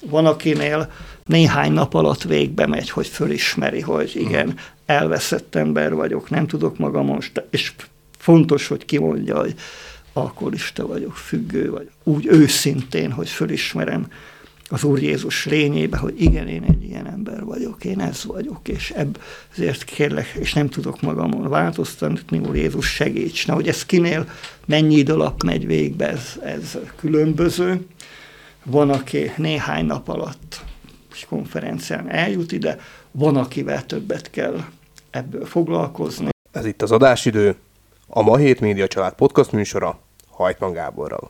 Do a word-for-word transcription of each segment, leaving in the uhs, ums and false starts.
Van, akinél néhány nap alatt végbe megy, hogy fölismeri, hogy igen, elveszett ember vagyok, nem tudok magamon, és fontos, hogy kimondja, hogy alkoholista vagyok, függő vagyok. Úgy őszintén, hogy fölismerem az Úr Jézus lényébe, hogy igen, én egy ilyen ember vagyok, én ez vagyok, és ezért kérlek, és nem tudok magamon változtatni, Úr Jézus segíts. Na, hogy ez kinél mennyi idő alatt megy végbe, ez, ez különböző. Van, aki néhány nap alatt konferencián eljut ide, van, akivel többet kell ebből foglalkozni. Ez itt az adásidő, a Ma Hét Média Család podcast műsora Hajtman Gáborral.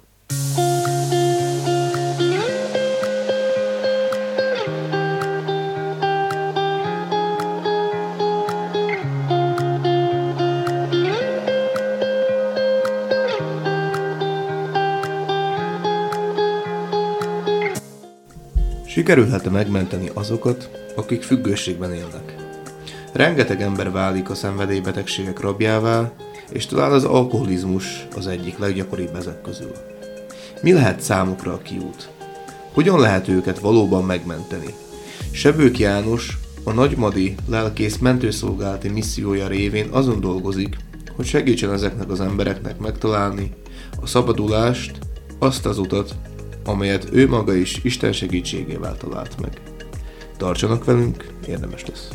Sikerülhet-e megmenteni azokat, akik függőségben élnek? Rengeteg ember válik a szenvedélybetegségek rabjává, és talán az alkoholizmus az egyik leggyakoribb ezek közül. Mi lehet számukra a kiút? Hogyan lehet őket valóban megmenteni? Sebők János, a Nagymadi lelkész mentőszolgálati missziója révén azon dolgozik, hogy segítsen ezeknek az embereknek megtalálni a szabadulást, azt az utat, amelyet ő maga is Isten segítségével talált meg. Tartsanak velünk, érdemes lesz.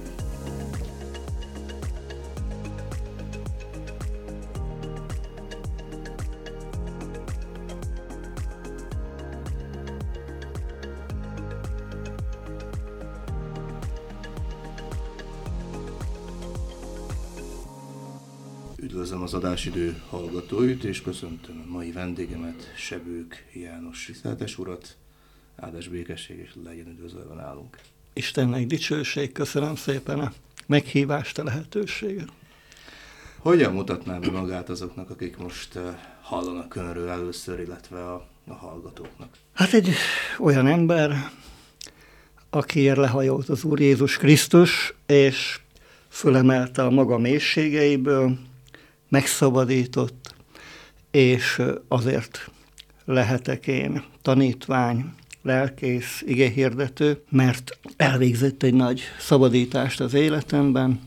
Üdvözlöm az adásidő hallgatóit, és köszöntöm a mai vendégemet, Sebők János tiszteletes urat. Áldás békesség, és legyen üdvözölve nálunk. Istennek dicsőség, köszönöm szépen a meghívást, a lehetőséget. Hogyan mutatná be magát azoknak, akik most hallanak önről először, illetve a, a hallgatóknak? Hát egy olyan ember, akiért lehajolt az Úr Jézus Krisztus, és fölemelte a maga mélységeiből, megszabadított, és azért lehetek én tanítvány, lelkész, igehirdető, mert elvégzett egy nagy szabadítást az életemben,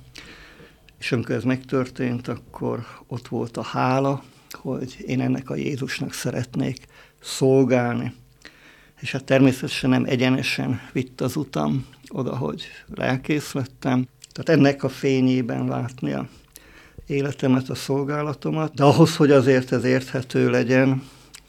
és amikor ez megtörtént, akkor ott volt a hála, hogy én ennek a Jézusnak szeretnék szolgálni. És hát természetesen nem egyenesen vitt az utam oda, hogy lelkész lettem. Tehát ennek a fényében látni a életemet, a szolgálatomat, de ahhoz, hogy azért ez érthető legyen,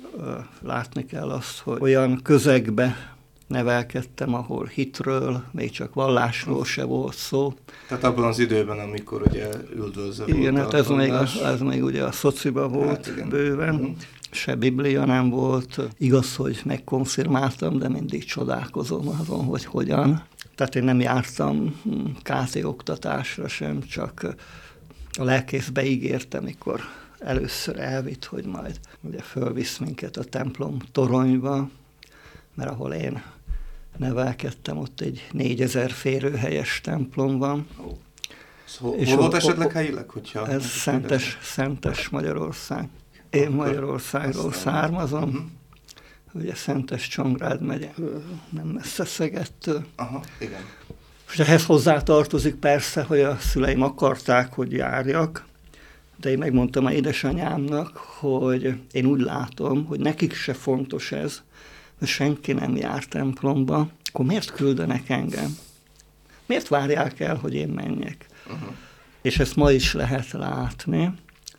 látni kell azt, hogy olyan közegbe nevelkedtem, ahol hitről, még csak vallásról se volt szó. Tehát abban az időben, amikor ugye üldöző volt. Igen, hát ez még, a, ez még ugye a szociba volt hát bőven, uh-huh. Se Biblia nem volt. Igaz, hogy megkonfirmáltam, de mindig csodálkozom azon, hogy hogyan. Tehát én nem jártam ká té oktatásra sem, csak a lelkész beígérte, amikor először elvitt, hogy majd ugye fölvisz minket a templom toronyba, mert ahol én nevelkedtem, ott egy négyezer férőhelyes templom van. Oh. Szóval hol volt esetleg helyileg, hogyha... Ez Szentes, Szentes Magyarország. Én akkor Magyarországról aztán származom. Uh-huh. Ugye Szentes Csongrád megye, nem messze Szegedtől. Aha, igen. És ehhez hozzá tartozik persze, hogy a szüleim akarták, hogy járjak, de én megmondtam a édesanyámnak, hogy én úgy látom, hogy nekik se fontos ez, mert senki nem jár templomba, akkor miért küldenek engem? Miért várják el, hogy én menjek? Uh-huh. És ezt ma is lehet látni,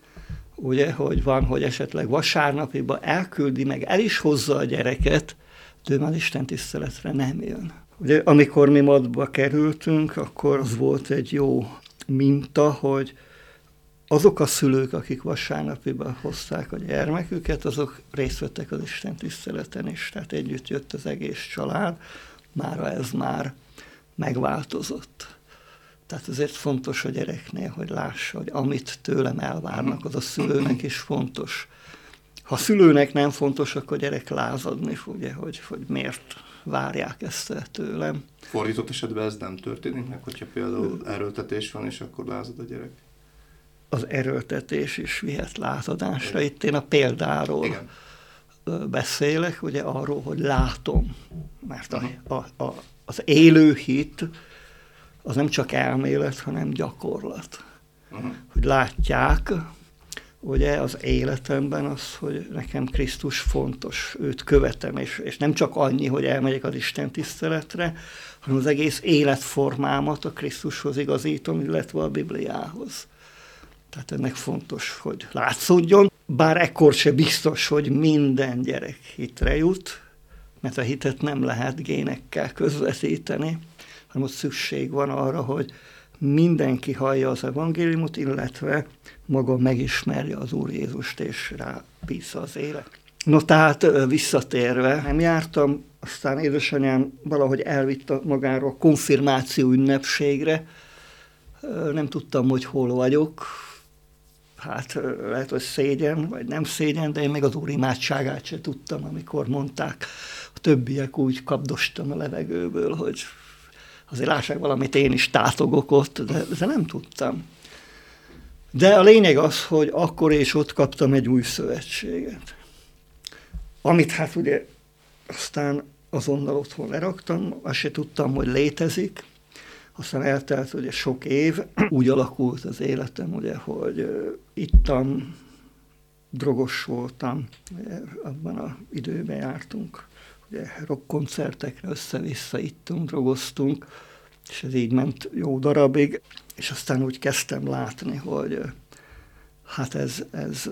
ugye, hogy van, hogy esetleg vasárnapiba elküldi, meg el is hozza a gyereket, de ő már Isten tiszteletre nem jön. Ugye, amikor mi Madba kerültünk, akkor az volt egy jó minta, hogy azok a szülők, akik vasárnapiba hozták a gyermeküket, azok részt vettek az Isten tiszteleten is, tehát együtt jött az egész család, mára ez már megváltozott. Tehát ezért fontos a gyereknél, hogy lássa, hogy amit tőlem elvárnak, az a szülőnek is fontos. Ha a szülőnek nem fontos, akkor a gyerek lázadni fogja, hogy, hogy miért várják ezt el tőlem. Fordított esetben ez nem történik meg, hogyha például erőltetés van, és akkor lázad a gyerek? Az erőltetés is vihet lázadásra. Itt én a példáról Igen. beszélek, ugye arról, hogy látom. Mert a, a, a, az élő hit az nem csak elmélet, hanem gyakorlat. Uh-huh. Hogy látják, ugye az életemben az, hogy nekem Krisztus fontos, őt követem, és, és nem csak annyi, hogy elmegyek az Isten tiszteletre, hanem az egész életformámat a Krisztushoz igazítom, illetve a Bibliához. Tehát ennek fontos, hogy látszódjon, bár ekkor se biztos, hogy minden gyerek hitre jut, mert a hitet nem lehet génekkel közvetíteni, hanem ott szükség van arra, hogy mindenki hallja az evangéliumot, illetve maga megismerje az Úr Jézust, és rá bízza az élet. No, tehát visszatérve, nem jártam, aztán édesanyám valahogy elvitt magára a konfirmáció ünnepségre, nem tudtam, hogy hol vagyok, hát lehet, hogy szégyen, vagy nem szégyen, de én még az Úr imádságát sem tudtam, amikor mondták. A többiek úgy kapdostam a levegőből, hogy azért lássák valamit, én is tátogok ott, de, de nem tudtam. De a lényeg az, hogy akkor és ott kaptam egy új szövetséget. Amit hát ugye aztán azonnal otthon leraktam, azt se tudtam, hogy létezik. Aztán eltelt ugye sok év, úgy alakult az életem, ugye, hogy ittam, drogos voltam, ugye, abban az időben jártunk, ugye rockkoncertekre össze-vissza ittunk, drogoztunk, és ez így ment jó darabig, és aztán úgy kezdtem látni, hogy hát ez, ez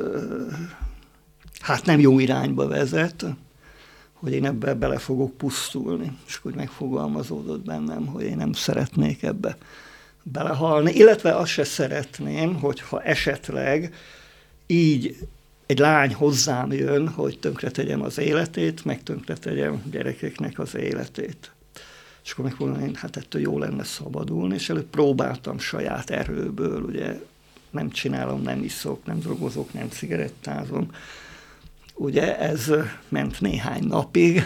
hát nem jó irányba vezet, hogy én ebbe bele fogok pusztulni, és akkor megfogalmazódott bennem, hogy én nem szeretnék ebbe belehalni, illetve azt se szeretném, hogyha esetleg így egy lány hozzám jön, hogy tönkretegyem az életét, meg tönkretegyem gyerekeknek az életét. És akkor megmondom, én hát ettől jó lenne szabadulni, és előbb próbáltam saját erőből, ugye nem csinálom, nem iszok, nem drogozok, nem cigarettázom. Ugye ez ment néhány napig,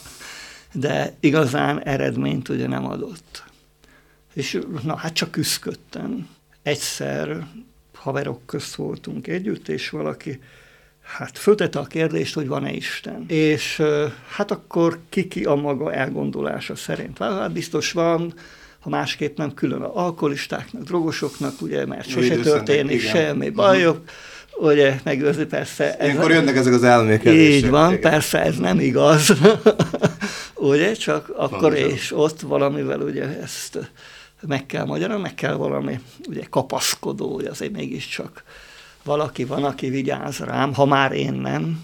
de igazán eredményt ugye nem adott. És na hát csak küszködtem. Egyszer haverok közt voltunk együtt, és valaki hát föltette a kérdést, hogy van-e Isten. És hát akkor kiki a maga elgondolása szerint. Hát biztos van, ha másképp nem külön az alkoholistáknak, drogosoknak, ugye, mert sose történik semmi bajok. Ugye, megőrzi persze. Ilyenkor jönnek ezek az elmékelések. Így van, igen. Persze ez nem igaz. Ugye, csak akkor van, és van. Ott valamivel ugye ezt meg kell magyarán, meg kell valami ugye kapaszkodó, hogy azért mégiscsak valaki van, aki vigyáz rám, ha már én nem.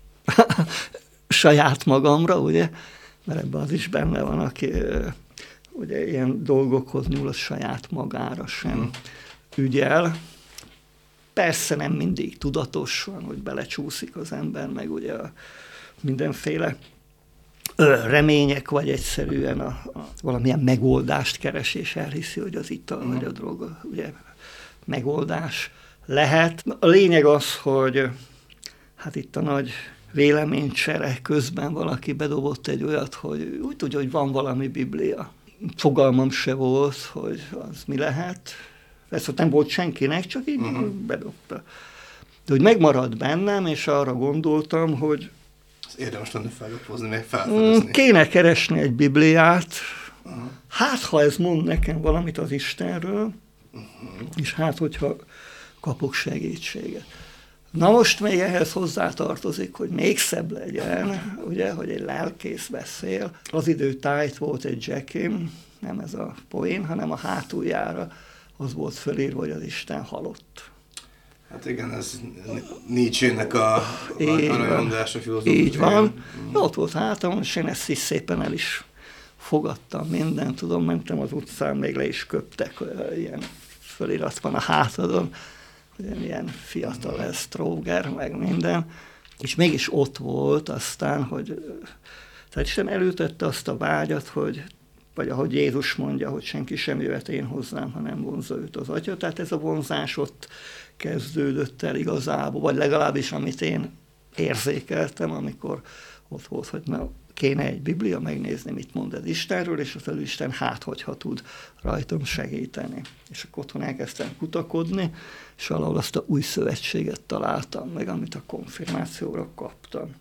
Saját magamra, ugye, mert ebben az is benne van, aki ugye ilyen dolgokhoz nyúl, az saját magára sem hmm. ügyel. Persze nem mindig tudatosan, hogy belecsúszik az ember, meg ugye a mindenféle ö, remények, vagy egyszerűen a, a valamilyen megoldást keres, és elhiszi, hogy az ital, mm. vagy a droga ugye, megoldás lehet. A lényeg az, hogy hát itt a nagy véleménycsere közben valaki bedobott egy olyat, hogy úgy tudja, hogy van valami Biblia. Fogalmam se volt, hogy az mi lehet. Ez ott nem volt senkinek, csak így uh-huh. bedobta. De hogy megmaradt bennem, és arra gondoltam, hogy ez érdemes lenne felhozni, meg felfedezni. Kéne keresni egy Bibliát, uh-huh. hát ha ez mond nekem valamit az Istenről, uh-huh. és hát hogyha kapok segítséget. Na most még ehhez hozzátartozik, hogy még szebb legyen, ugye, hogy egy lelkész beszél. Az idő tájt volt egy Jackim, nem ez a poén, hanem a hátuljára az volt fölírva, hogy az Isten halott. Hát igen, ez Nietzsének a, a mondása filozófia. Így van. Mm. Ott volt hátam, és én ezt is szépen el is fogadtam mindent, tudom, mentem az utcán, még le is köptek, ilyen fölirat van a hátadon, hogy ilyen fiatal ez, Tróger, meg minden. És mégis ott volt aztán, hogy tehát Isten elültette azt a vágyat, hogy vagy ahogy Jézus mondja, hogy senki sem jöhet én hozzám, ha nem vonzza őt az Atya. Tehát ez a vonzás ott kezdődött el igazából, vagy legalábbis amit én érzékeltem, amikor ott volt, hogy na, kéne egy Biblia, megnézni, mit mond az Istenről, és az Isten hát, hogyha tud rajtam segíteni. És akkor otthon elkezdtem kutakodni, és valahol azt a új szövetséget találtam meg, amit a konfirmációra kaptam.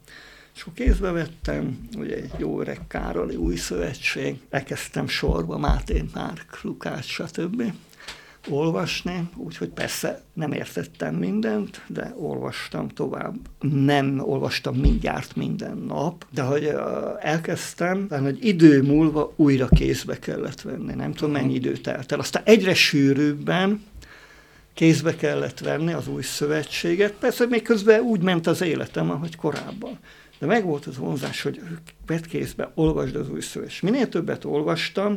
És akkor kézbe vettem, ugye egy jó öreg Károli új szövetség, elkezdtem sorba Máté, Márk, Lukács, stb. Olvasni, úgyhogy persze nem értettem mindent, de olvastam tovább. Nem olvastam mindjárt minden nap, de hogy elkezdtem, tehát egy idő múlva újra kézbe kellett venni. Nem tudom, mennyi idő telt el. Aztán egyre sűrűbben kézbe kellett venni az új szövetséget. Persze még közben úgy ment az életem, ahogy korábban. De megvolt az vonzás, hogy vedd kézbe, olvasd az új szövetséget. Minél többet olvastam,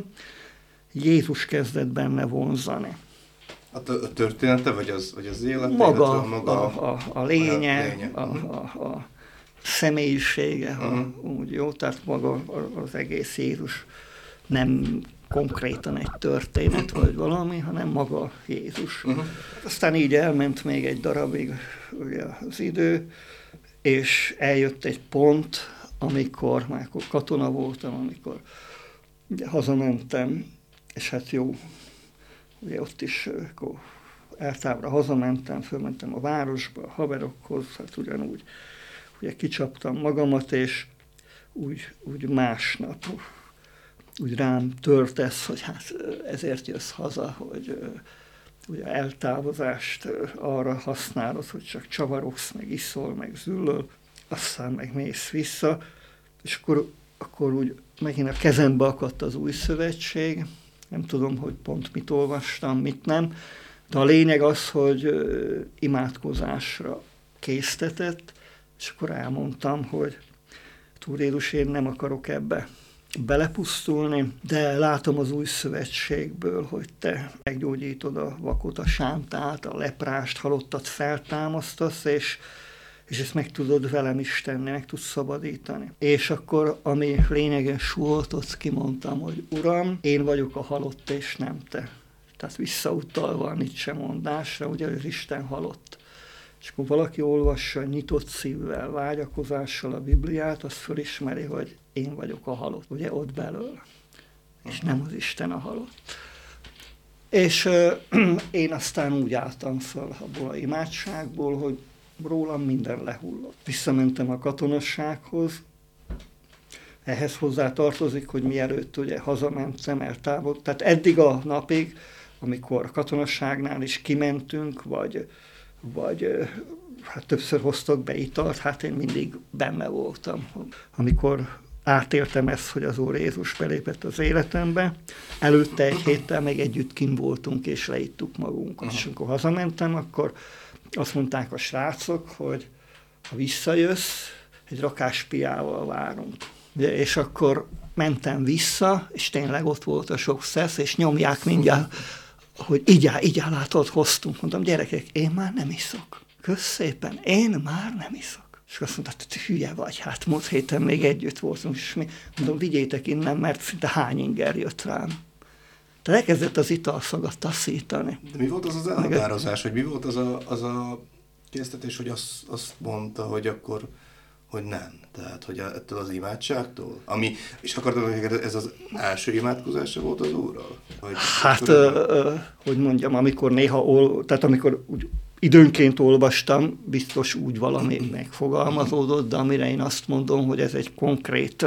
Jézus kezdett benne vonzani. A, a története, vagy az, vagy az élet? Maga, a, maga a, a, a lénye, a, lénye. A, a, a személyisége, uh-huh. a, úgy jó, tehát maga az egész Jézus nem konkrétan egy történet, vagy valami, hanem maga Jézus. Uh-huh. Aztán így elment még egy darabig ugye, az idő, és eljött egy pont, amikor, már akkor katona voltam, amikor ugye, hazamentem, és hát jó, ugye ott is akkor eltávra hazamentem, fölmentem a városba, a haverokhoz, hát ugyanúgy ugye kicsaptam magamat, és úgy, úgy másnap úgy rám tört ez, hogy hát ezért jössz haza, hogy ugye eltávozást arra használod, hogy csak csavarogsz, meg iszol, meg züllöl, aztán meg mész vissza, és akkor, akkor úgy megint a kezembe akadt az új szövetség, nem tudom, hogy pont mit olvastam, mit nem, de a lényeg az, hogy imádkozásra késztetett, és akkor elmondtam, hogy Úr Jézus, én nem akarok ebbe belepusztulni, de látom az új szövetségből, hogy te meggyógyítod a vakot, a sántát, a leprást, halottat feltámasztasz, és, és ezt meg tudod velem is tenni, meg tudsz szabadítani. És akkor, ami lényeges volt, ott kimondtam, hogy Uram, én vagyok a halott, és nem te. Tehát visszautalva a Nietzsche mondásra, ugye az Isten halott. És akkor valaki olvassa nyitott szívvel, vágyakozással a Bibliát, az fölismeri, hogy én vagyok a halott, ugye ott belőle, és nem az Isten a halott. És euh, én aztán úgy álltam fel abból a imádságból, hogy rólam minden lehullott. Visszamentem a katonassághoz, ehhez hozzá tartozik, hogy mielőtt ugye hazamentem, eltávol. Tehát eddig a napig, amikor a katonasságnál is kimentünk, vagy, vagy hát többször hoztak be italt, hát én mindig benne voltam. Amikor átéltem ezt, hogy az Úr Jézus belépett az életembe, előtte egy héttel meg együtt kint voltunk, és leittuk magunkat. És amikor hazamentem, akkor azt mondták a srácok, hogy ha visszajössz, egy rakás piával várunk. Ugye, és akkor mentem vissza, és tényleg ott volt a sok szesz, és nyomják mindjárt, hogy így áll, így áll, látod, hoztunk. Mondtam, gyerekek, én már nem iszok. Kösz szépen, én már nem iszok. És azt mondta, te hülye vagy, hát múlt héten még együtt voltunk, és mi, mondom, vigyétek innen, mert szinte hány inger jött rám. Tehát elkezdett az italszagat taszítani. De mi volt az az elhatározás, hogy mi volt az a, az a késztetés, hogy azt, azt mondta, hogy akkor, hogy nem. Tehát, hogy ettől az imádságtól? Ami, és akartad, hogy ez az első imádkozása volt az Úrral? Hogy hát, ö, ö, hogy mondjam, amikor néha, ol, tehát amikor úgy időnként olvastam, biztos úgy valami megfogalmazódott, de amire én azt mondom, hogy ez egy konkrét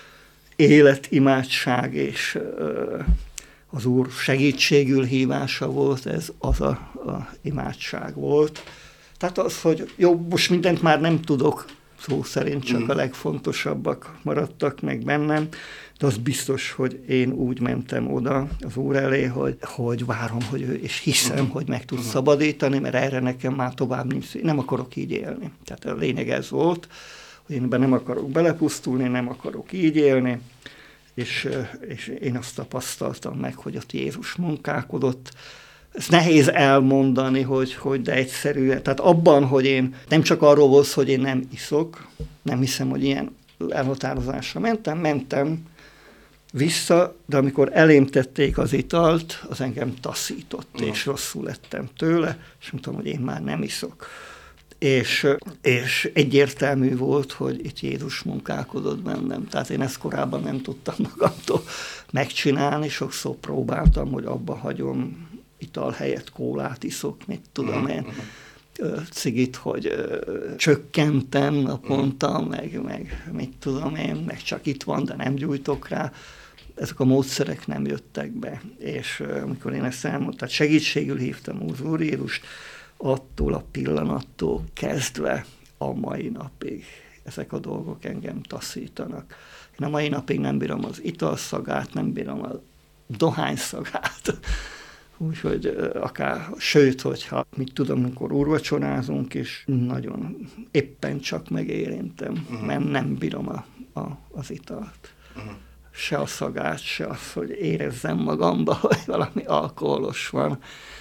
életimádság, és ö, az Úr segítségül hívása volt, ez az a, a imádság volt. Tehát az, hogy jó, most mindent már nem tudok, szó szerint csak a legfontosabbak maradtak meg bennem, de az biztos, hogy én úgy mentem oda az Úr elé, hogy, hogy várom, hogy ő, és hiszem, hogy meg tud szabadítani, mert erre nekem már tovább nincs, nem akarok így élni. Tehát a lényeg ez volt, hogy én ebben nem akarok belepusztulni, nem akarok így élni, és, és én azt tapasztaltam meg, hogy ott Jézus munkálkodott. Ez nehéz elmondani, hogy, hogy de egyszerűen. Tehát abban, hogy én nem csak arról volt, hogy én nem iszok, nem hiszem, hogy ilyen elhatározásra mentem, mentem vissza, de amikor elém tették az italt, az engem taszított, no. és rosszul lettem tőle, és mondtam, hogy én már nem iszok. És, és egyértelmű volt, hogy itt Jézus munkálkodott bennem. Tehát én ezt korábban nem tudtam magamtól megcsinálni, sokszor próbáltam, hogy abba hagyom, ital helyett kólát iszok, mit tudom én. cigit, hogy csökkentem naponta, meg, meg mit tudom én, meg csak itt van, de nem gyújtok rá. Ezek a módszerek nem jöttek be. És amikor én ezt elmondtam, tehát segítségül hívtam az Úr Jézust, attól a pillanattól kezdve a mai napig ezek a dolgok engem taszítanak. Én a mai napig nem bírom az italszagát, nem bírom a dohányszagát. Úgyhogy akár, sőt, hogyha mit tudom, amikor úrvacsorázunk, és nagyon éppen csak megérintem, uh-huh. mert nem bírom a, a, az italt. Uh-huh. Se a szagát, se az, hogy érezzem magamba, hogy valami alkoholos van.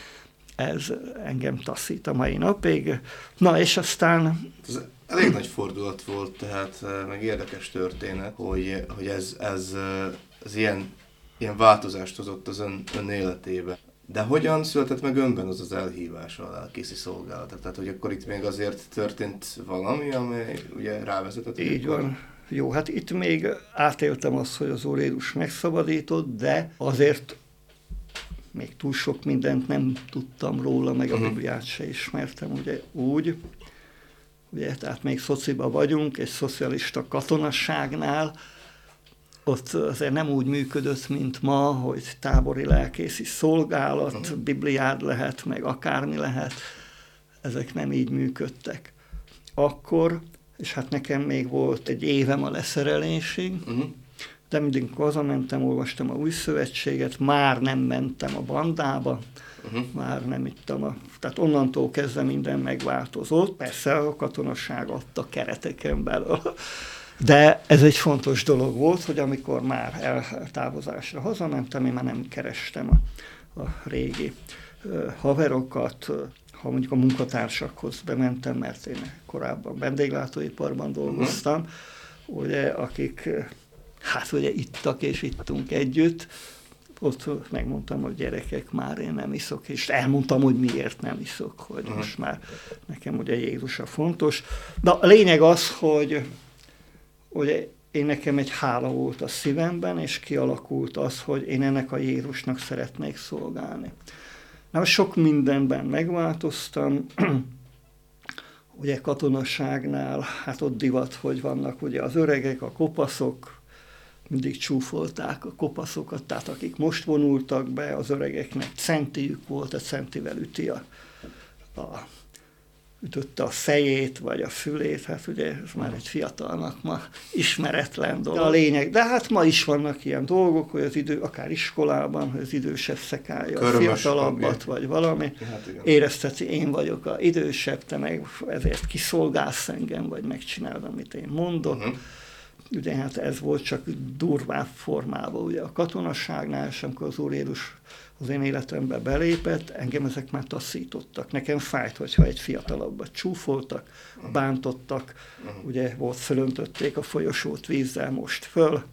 Ez engem taszít a mai napig. Na, és aztán... Ez elég nagy fordulat volt, tehát meg érdekes történet, hogy, hogy ez, ez, ez ilyen, ilyen változást hozott az ön, ön életébe. De hogyan született meg önben az az elhívás a lelkészi szolgálat? Tehát, hogy akkor itt még azért történt valami, amely ugye rávezetett? Így van. Jó, hát itt még átéltem azt, hogy az Úr Jézus megszabadított, de azért még túl sok mindent nem tudtam róla, meg a uh-huh. Bibliát se ismertem, ugye úgy. Ugye, tehát még szociba vagyunk, egy szocialista katonasságnál, ott azért nem úgy működött, mint ma, hogy tábori lelkészi szolgálat, uh-huh. Bibliád lehet, meg akármi lehet. Ezek nem így működtek. Akkor, és hát nekem még volt egy évem a leszerelésig, uh-huh. de mindig hazamentem, olvastam a Új Szövetséget, már nem mentem a bandába, uh-huh. már nem ittam a... Tehát onnantól kezdve minden megváltozott. Persze a katonasság adta kereteken belül. De ez egy fontos dolog volt, hogy amikor már eltávozásra hazamentem, én már nem kerestem a, a régi uh, haverokat, ha mondjuk a munkatársakhoz bementem, mert én korábban vendéglátóiparban dolgoztam, uh-huh. ugye, akik hát ugye ittak és ittunk együtt, ott megmondtam, hogy gyerekek, már én nem iszok, és elmondtam, hogy miért nem iszok, hogy uh-huh. most már nekem ugye Jézus a fontos. De a lényeg az, hogy ugye én nekem egy hála volt a szívemben, és kialakult az, hogy én ennek a Jézusnak szeretnék szolgálni. Na, sok mindenben megváltoztam, ugye katonaságnál, hát ott divat, hogy vannak ugye az öregek, a kopaszok, mindig csúfolták a kopaszokat, tehát akik most vonultak be, az öregeknek centijük volt, a centivel üti a, a ütötte a fejét, vagy a fülét, hát ugye ez már egy fiatalnak ma ismeretlen dolog. A lényeg, de hát ma is vannak ilyen dolgok, hogy az idő, akár iskolában, hogy az idősebb szekálja a fiatalabbat, vagy valami. Hát érezteti, én vagyok az idősebb, te meg ezért kiszolgálsz engem, vagy megcsinálod, amit én mondok. Uh-huh. Ugye hát ez volt csak durvább formában ugye a katonasságnál, és amikor az Úr Jézus az én életembe belépett, engem ezek már taszítottak. Nekem fájt, hogyha egy fiatalabbat csúfoltak, bántottak, ugye volt, fölöntötték a folyosót vízzel, most föl.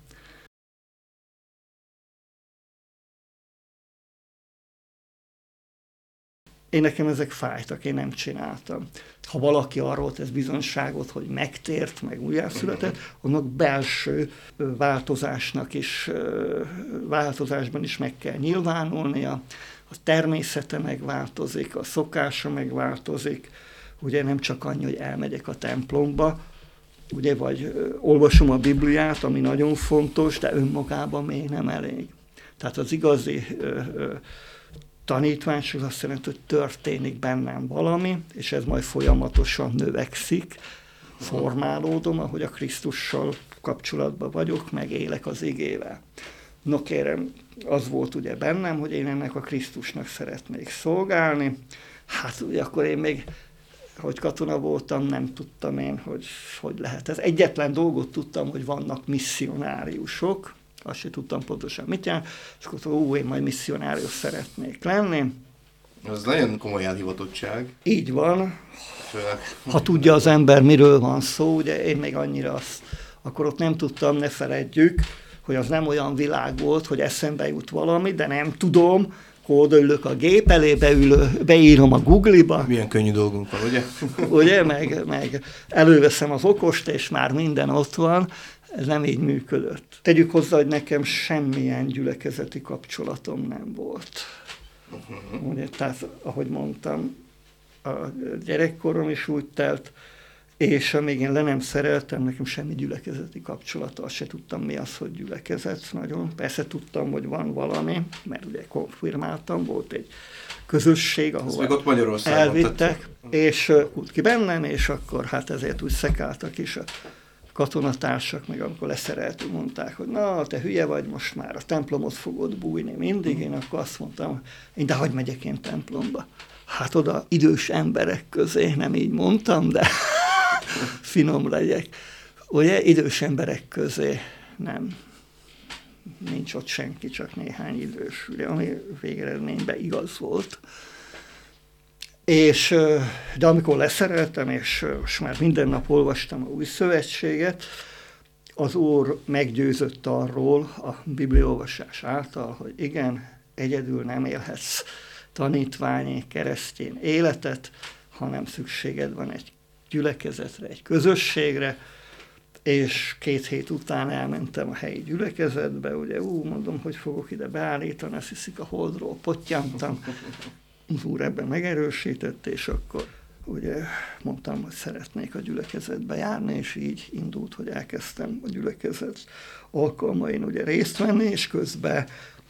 Én nekem ezek fájtak, én nem csináltam. Ha valaki arról tesz bizonyságot, hogy megtért, meg újjászületett, annak belső változásnak is, változásban is meg kell nyilvánulnia. A természete megváltozik, a szokása megváltozik. Ugye nem csak annyi, hogy elmegyek a templomba, ugye, vagy olvasom a Bibliát, ami nagyon fontos, de önmagában még nem elég. Tehát az igazi tanítványos az azt jelenti, hogy történik bennem valami, és ez majd folyamatosan növekszik, formálódom, ahogy a Krisztussal kapcsolatban vagyok, meg élek az igével. No kérem, az volt ugye bennem, hogy én ennek a Krisztusnak szeretnék szolgálni. Hát ugye akkor én még, hogy katona voltam, nem tudtam én, hogy hogy lehet ez. Egyetlen dolgot tudtam, hogy vannak misszionáriusok, azt sem tudtam pontosan mit jelent, és akkor ó, én majd misszionárius szeretnék lenni. Ez nagyon komoly elhivatottság. Így van. Főleg. Ha tudja az ember, miről van szó, ugye én még annyira azt, akkor ott nem tudtam, ne feledjük, hogy az nem olyan világ volt, hogy eszembe jut valami, de nem tudom, hogy odaülök a gép elé, beülő, beírom a Google-ba. Milyen könnyű dolgunk van, ugye? Ugye, meg, meg előveszem az okost, és már minden ott van. Ez nem így működött. Tegyük hozzá, hogy nekem semmilyen gyülekezeti kapcsolatom nem volt. Uh-huh. Ugye, tehát, ahogy mondtam, a gyerekkorom is úgy telt, és amíg én le nem szereltem, nekem semmi gyülekezeti kapcsolata, azt se tudtam, mi az, hogy gyülekezet nagyon. Persze tudtam, hogy van valami, mert ugye konfirmáltam, volt egy közösség, ahol elvittek, és úgy ki bennem, és akkor hát ezért úgy szekáltak is a katonatársak, meg amikor leszereltünk, mondták, hogy na, te hülye vagy, most már a templomot fogod bújni mindig. Én akkor azt mondtam, én de hogy megyek én templomba? Hát oda idős emberek közé, nem így mondtam, de finom legyek. Ugye idős emberek közé nem. Nincs ott senki, csak néhány idős, ugye, ami végeredményben igaz volt. És, de amikor leszereltem, és most már minden nap olvastam a Új Szövetséget, az Úr meggyőzött arról a bibliaolvasás által, hogy igen, egyedül nem élhetsz tanítványi, keresztény életet, hanem szükséged van egy gyülekezetre, egy közösségre, és két hét után elmentem a helyi gyülekezetbe, ugye, ú, mondom, hogy fogok ide beállítani, azt hiszik a holdról pottyantam. Az Úr ebben megerősített, és akkor ugye mondtam, hogy szeretnék a gyülekezetbe járni, és így indult, hogy elkezdtem a gyülekezet alkalmain ugye részt venni, és közben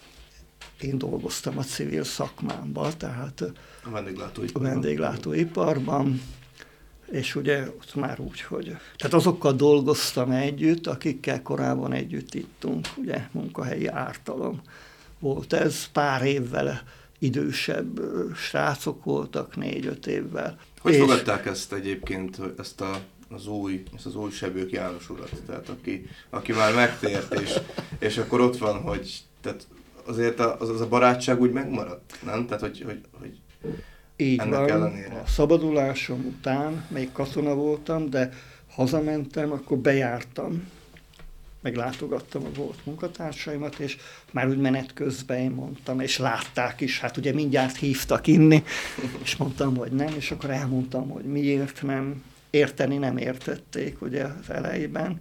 én dolgoztam a civil szakmámban, tehát a vendéglátóiparban. A vendéglátóiparban, és ugye ott már úgy, hogy... Tehát azokkal dolgoztam együtt, akikkel korábban együtt ittunk, ugye munkahelyi ártalom volt ez, pár évvel idősebb srácok voltak, négy-öt évvel. Hogy és... fogadták ezt egyébként, ezt, a, az új, ezt az új Sebők János urat, tehát aki, aki már megtért, és, és akkor ott van, hogy tehát azért az, az a barátság úgy megmaradt, nem? Tehát, hogy, hogy, hogy így ennek van, ellenére. A szabadulásom után, még katona voltam, de hazamentem, akkor bejártam, meglátogattam a volt munkatársaimat, és már úgy menet közben én mondtam, és látták is, hát ugye mindjárt hívtak inni, és mondtam, hogy nem, és akkor elmondtam, hogy miért nem, érteni nem értették ugye az elejében,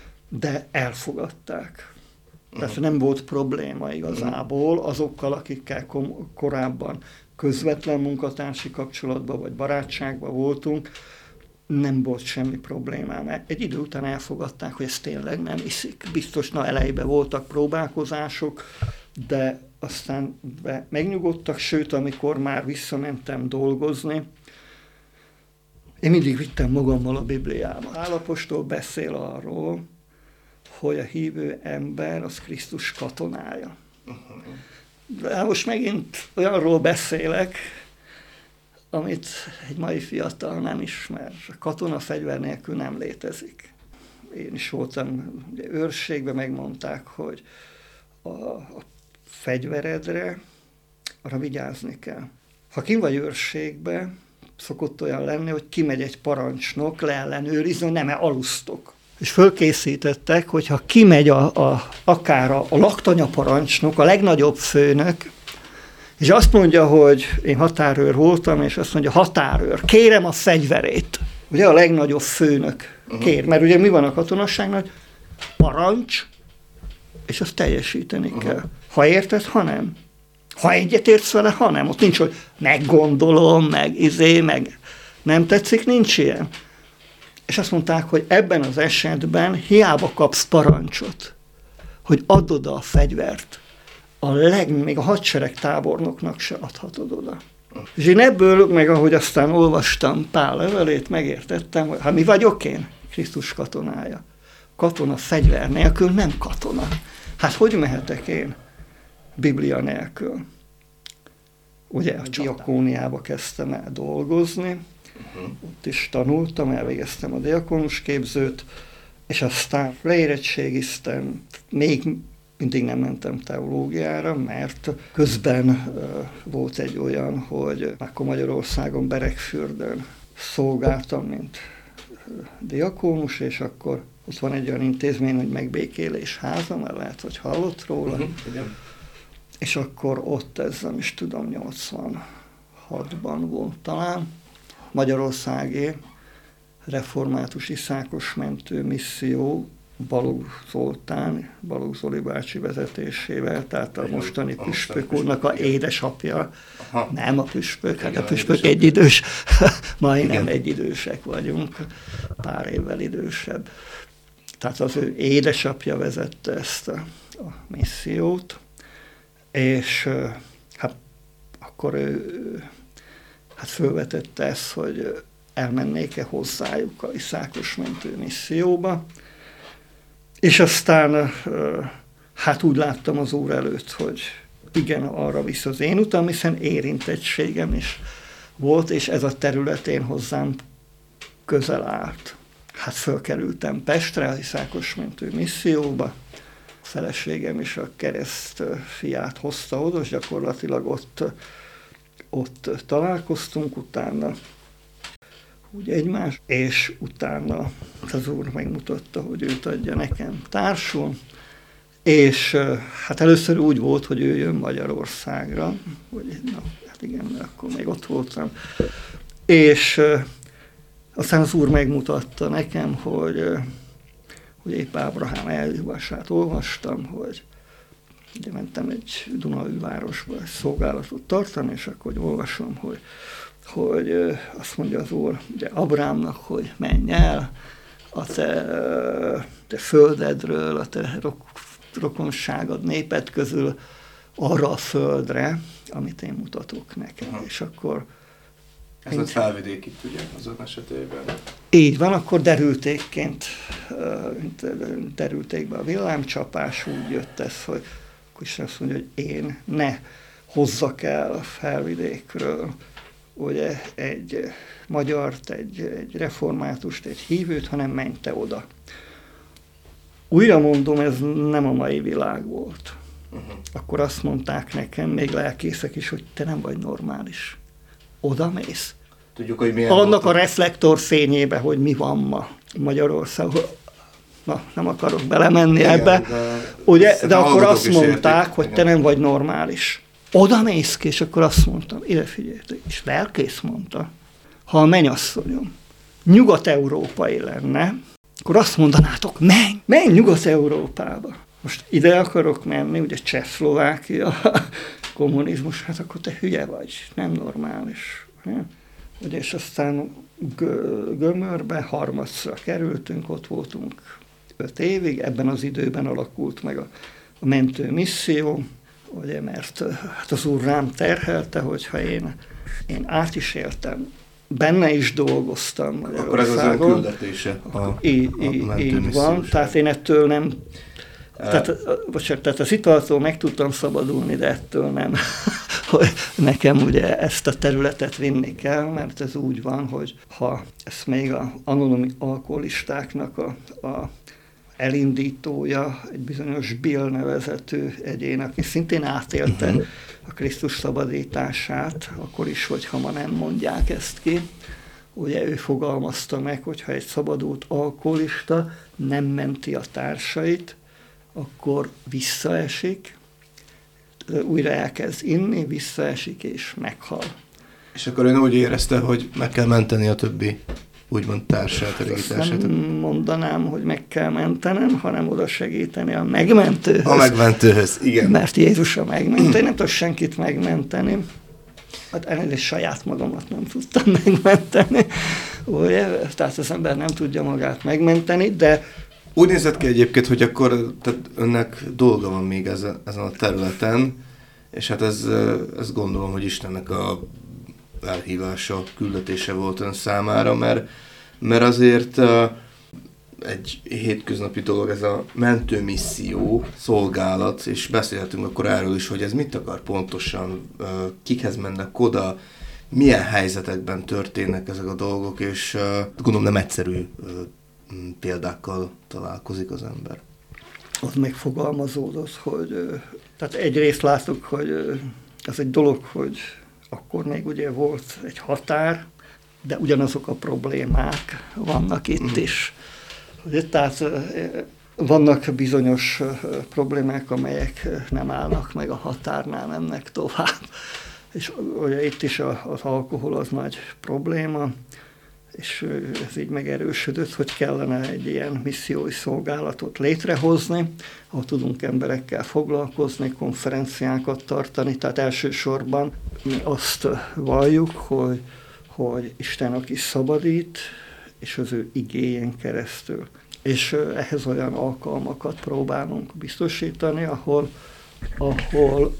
de elfogadták. Tehát uh-huh. nem volt probléma igazából azokkal, akikkel kom- korábban közvetlen munkatársi kapcsolatban vagy barátságban voltunk, nem volt semmi problémám. Egy idő után elfogadták, hogy ez tényleg nem iszik. Biztos, na elejében voltak próbálkozások, de aztán be megnyugodtak, sőt, amikor már visszamentem dolgozni, én mindig vittem magammal a Bibliába. Pál apostol beszél arról, hogy a hívő ember az Krisztus katonája. De most megint olyanról beszélek, amit egy mai fiatal nem ismer. A katona fegyver nélkül nem létezik. Én is voltam ugye, őrségben, megmondták, hogy a, a fegyveredre arra vigyázni kell. Ha ki vagy őrségben, szokott olyan lenni, hogy kimegy egy parancsnok leellenőrizni, nem-e alusztok. És fölkészítettek, hogyha kimegy a, a, akár a, a laktanya parancsnok, a legnagyobb főnök, és azt mondja, hogy én határőr voltam, és azt mondja, határőr, kérem a fegyverét. Ugye a legnagyobb főnök kér, mert ugye mi van a katonasságnak? Parancs, és azt teljesíteni uh-huh. kell. Ha érted, ha nem. Ha egyetértsz vele, ha nem. Ott nincs, hogy meggondolom, meg izé, meg nem tetszik, nincs ilyen. És azt mondták, hogy ebben az esetben hiába kapsz parancsot, hogy add oda a fegyvert, a leg, még a hadsereg tábornoknak se adhatod oda. És én ebből, meg ahogy aztán olvastam Pál levelét, megértettem, hogy ha mi vagyok én? Krisztus katonája. Katona fegyver nélkül nem katona. Hát hogy mehetek én Biblia nélkül? Ugye a diakóniába kezdtem el dolgozni, uh-huh. ott is tanultam, elvégeztem a diakónus képzőt, és aztán leérettségiztem, még mindig nem mentem teológiára, mert közben uh, volt egy olyan, hogy akkor Magyarországon Beregfürdön szolgáltam, mint uh, diakónus, és akkor ott van egy olyan intézmény, hogy megbékélés háza, mert lehet, hogy hallott róla. Uh-huh. És akkor ott, ez nem is tudom, nyolcvanhatban volt talán, Magyarországi Református Iszákos Mentő Misszió Balogh Zoltán, Balogh Zoli bácsi vezetésével, tehát a mostani püspök úrnak a édesapja. Aha. Nem a püspök, hát a püspök egyidős, majdnem egyidősek vagyunk, pár évvel idősebb. Tehát az ő édesapja vezette ezt a, a missziót, és hát akkor ő hát fölvetette ezt, hogy elmennék-e hozzájuk a Iszákos mentő misszióba, és aztán hát úgy láttam az Úr előtt, hogy igen, arra visz az én utam, hiszen érintettségem is volt, és ez a területén hozzám közel állt. Hát fölkerültem Pestre, az Iszákos mentő misszióba, a feleségem is a kereszt fiát hozta oda, és gyakorlatilag ott, ott találkoztunk utána, úgy egymás, és utána az Úr megmutatta, hogy őt adja nekem társul, és hát először úgy volt, hogy ő jön Magyarországra, hogy na, hát igen, mert akkor még ott voltam, és aztán az Úr megmutatta nekem, hogy, hogy épp Ábrahám elhívását olvastam, hogy ugye mentem egy Dunaúj városba egy szolgálatot tartani, és akkor hogy olvasom, hogy hogy azt mondja az Úr ugye Abrahámnak, hogy menj el a te, te földedről, a te rokonságod, néped közül arra a földre, amit én mutatok neked. Aha. És akkor... Ez mint, a felvidék itt, ugye, azon esetében. Így van, akkor derültékként derülték be a villámcsapás, úgy jött ez, hogy akkor is azt mondja, hogy én ne hozzak el a felvidékről, ugye egy magyart, egy, egy reformátust, egy hívőt, hanem menj te oda. Újra mondom, ez nem a mai világ volt. Uh-huh. Akkor azt mondták nekem, még lelkészek is, hogy te nem vagy normális. Oda mész. Tudjuk, hogy milyen annak voltak a reflektor fényébe, hogy mi van ma Magyarországon. Na, nem akarok belemenni igen, ebbe. De, ugye, de akkor azt mondták, érték, hogy igen. Te nem vagy normális. Oda mész ki, és akkor azt mondtam, ide figyeljetek, és lelkész mondta, ha a mennyasszonyom nyugat-európai lenne, akkor azt mondanátok, menj, menj Nyugat-Európába. Most ide akarok menni, ugye Csehszlovákia, kommunizmus, hát akkor te hülye vagy, nem normális. Ugye, és aztán Gömörbe harmadszor kerültünk, ott voltunk öt évig, ebben az időben alakult meg a, a mentő misszió, ugye, mert hát az Úr rám terhelte, hogyha én, én át is éltem, benne is dolgoztam. Akkor ez az ön küldetése. A, a, így, a így van, tehát én ettől nem, e... tehát, bocsánat, tehát az italtól meg tudtam szabadulni, de ettől nem, hogy nekem ugye ezt a területet vinni kell, mert ez úgy van, hogy ha ezt még az anonim alkoholistáknak a, a elindítója, egy bizonyos Bill nevezetű egyén, aki szintén átélte uh-huh. a Krisztus szabadítását, akkor is, hogyha ma nem mondják ezt ki. Ugye ő fogalmazta meg, hogyha egy szabadult alkoholista nem menti a társait, akkor visszaesik, újra elkezd inni, visszaesik és meghal. És akkor ön úgy érezte, hogy meg kell menteni a többi úgymond társát, a régi társát? Nem mondanám, hogy meg kell mentenem, hanem oda segíteni a megmentőhöz. A megmentőhöz, igen. Mert Jézus a megmentő, nem tud senkit megmenteni. Hát elnézést, saját magamat nem tudtam megmenteni. Ugye? Tehát az ember nem tudja magát megmenteni, de... Úgy nézett ki egyébként, hogy akkor tehát önnek dolga van még ezen, ezen a területen, és hát ez, ez gondolom, hogy Istennek a elhívása, küldetése volt ön számára, mert, mert azért uh, egy hétköznapi dolog ez a mentőmisszió, szolgálat, és beszélhetünk akkor erről is, hogy ez mit akar pontosan, uh, kikhez mennek oda, milyen helyzetekben történnek ezek a dolgok, és uh, gondolom nem egyszerű uh, példákkal találkozik az ember. Az megfogalmazódott, hogy uh, tehát egyrészt láttuk, hogy uh, ez egy dolog, hogy akkor még ugye volt egy határ, de ugyanazok a problémák vannak itt is. Ugye, tehát vannak bizonyos problémák, amelyek nem állnak meg a határnál, mennek tovább. És ugye itt is az alkohol az nagy probléma, és ez így megerősödött, hogy kellene egy ilyen missziói szolgálatot létrehozni, ahol tudunk emberekkel foglalkozni, konferenciákat tartani, tehát elsősorban mi azt valljuk, hogy, hogy Isten, aki szabadít, és az ő igéjén keresztül. És ehhez olyan alkalmakat próbálunk biztosítani, ahol, ahol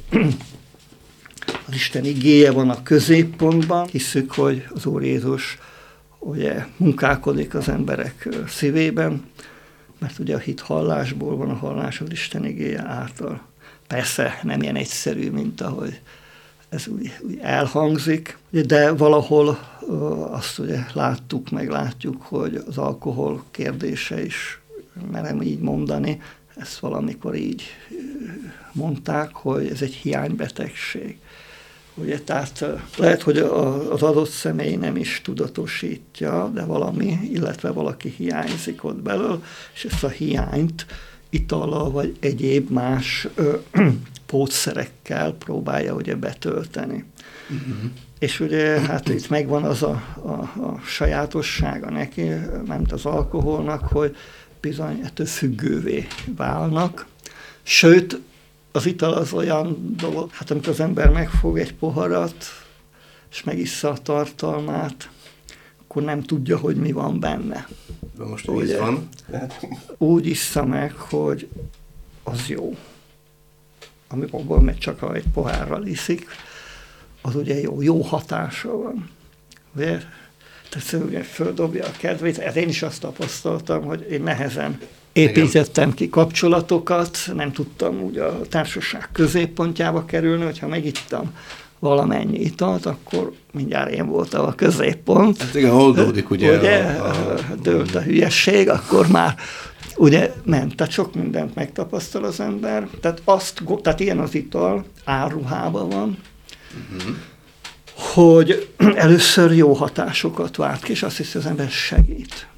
az Isten igéje van a középpontban, hiszük, hogy az Úr Jézus ugye munkálkodik az emberek szívében, mert ugye a hit hallásból van, a hallás az Isten igéje által. Persze nem ilyen egyszerű, mint ahogy ez úgy, úgy elhangzik, de valahol azt ugye láttuk, meg látjuk, hogy az alkohol kérdése is, merem így mondani, ezt valamikor így mondták, hogy ez egy hiánybetegség. Ugye, tehát lehet, hogy az adott személy nem is tudatosítja, de valami, illetve valaki hiányzik ott belül, és ezt a hiányt itallal vagy egyéb más ö, pótszerekkel próbálja ugye betölteni. Uh-huh. És ugye hát itt megvan az a, a, a sajátossága neki, mint az alkoholnak, hogy bizony ettől függővé válnak. Sőt, az ital az olyan dolog, hát amikor az ember megfog egy poharat, és megissza a tartalmát, akkor nem tudja, hogy mi van benne. De most víz van. Úgy issza meg, hogy az jó. Ami abban megy, csak ha egy pohárral iszik, az ugye jó, jó hatása van. Ugye? Tehát ugye földobja a kedvét. Hát én is azt tapasztaltam, hogy én nehezen építettem ki kapcsolatokat, nem tudtam úgy a társaság középpontjába kerülni, hogyha megittam valamennyi italt, akkor mindjárt én voltam a középpont. Hát igen, oldódik ugye. Ugye, a, a... dőlt a hülyesség, akkor már ugye ment, tehát sok mindent megtapasztal az ember, tehát, azt, tehát ilyen az ital, áruhában van, uh-huh. hogy először jó hatásokat vált ki, és azt hiszi, az ember segít.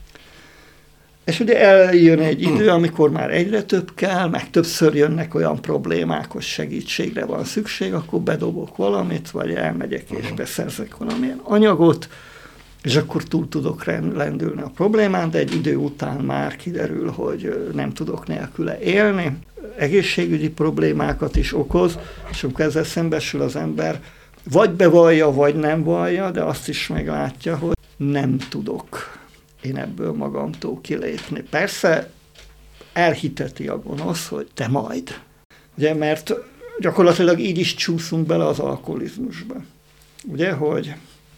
És ugye eljön egy idő, amikor már egyre több kell, meg többször jönnek olyan problémák, hogy segítségre van szükség, akkor bedobok valamit, vagy elmegyek és beszerzek valamilyen anyagot, és akkor túl tudok lendülni a problémán, de egy idő után már kiderül, hogy nem tudok nélküle élni. Egészségügyi problémákat is okoz, és amikor ezzel szembesül az ember, vagy bevallja, vagy nem vallja, de azt is meglátja, hogy nem tudok én ebből magamtól kilépni. Persze elhiteti a gonosz, hogy te majd. Ugye, mert gyakorlatilag így is csúszunk bele az alkoholizmusba. Ugye, hogy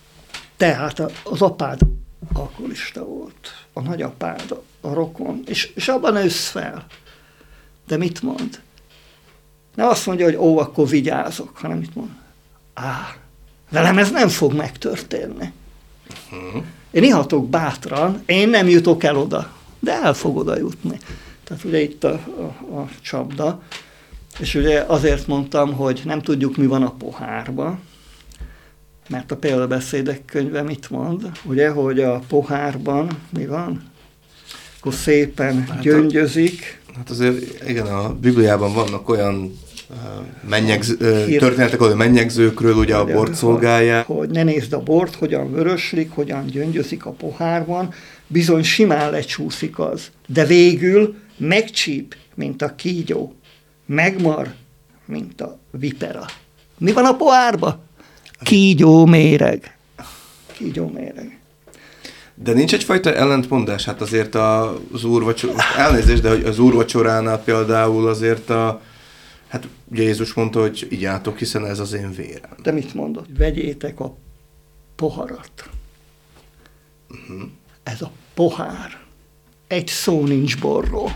tehát az apád alkoholista volt, a nagyapád, a rokon, és, és abban nősz fel. De mit mond? Nem azt mondja, hogy ó, akkor vigyázok, hanem mit mond? Á, velem ez nem fog megtörténni. Uh-huh. Én ihatok bátran, én nem jutok el oda, de el fog oda jutni. Tehát ugye itt a, a, a csapda, és ugye azért mondtam, hogy nem tudjuk, mi van a pohárba, mert a példabeszédek könyve mit mond, ugye, hogy a pohárban mi van? Akkor szépen hát gyöngyözik. A, hát azért igen, a Bibliában vannak olyan mennyegz, történetek, ahol mennyegzőkről ugye a bort szolgálják. Hogy ne nézd a bort, hogyan vöröslik, hogyan gyöngyözik a pohárban, bizony simán lecsúszik az, de végül megcsíp, mint a kígyó, megmar, mint a vipera. Mi van a pohárba? Kígyó méreg. Kígyó méreg. De nincs egyfajta ellentmondás? Hát azért az úrvacsoránál, elnézést, de az úrvacsoránál például azért a hát ugye Jézus mondta, hogy igyátok, hiszen ez az én vérem. De mit mondott? Vegyétek a poharat. Uh-huh. Ez a pohár. Egy szó nincs borról.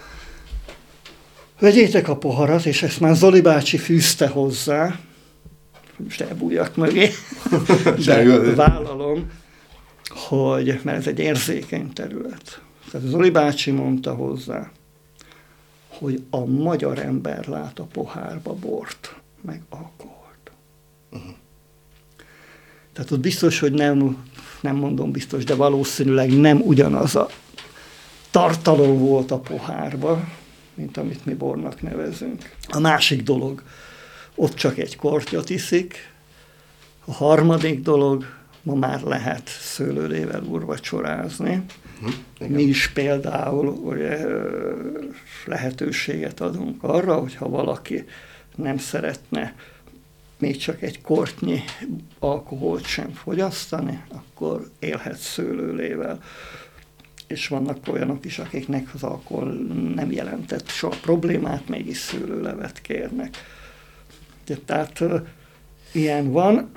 Vegyétek a poharat, és ezt már Zoli bácsi fűzte hozzá. Most elbújjak mögé. De vállalom, hogy, mert ez egy érzékeny terület. Tehát Zoli bácsi mondta hozzá, hogy a magyar ember lát a pohárba bort, meg alkoholt. Uh-huh. Tehát ott biztos, hogy nem, nem mondom biztos, de valószínűleg nem ugyanaz a tartalom volt a pohárba, mint amit mi bornak nevezünk. A másik dolog, ott csak egy kortyot iszik, a harmadik dolog, ma már lehet szőlőlével úrvacsorázni. Uh-huh. Mi is például ugye, lehetőséget adunk arra, hogyha valaki nem szeretne még csak egy kortnyi alkoholt sem fogyasztani, akkor élhet szőlőlével. És vannak olyanok is, akiknek az alkohol nem jelentett soha problémát, mégis szőlőlevet kérnek. De, tehát uh, ilyen van.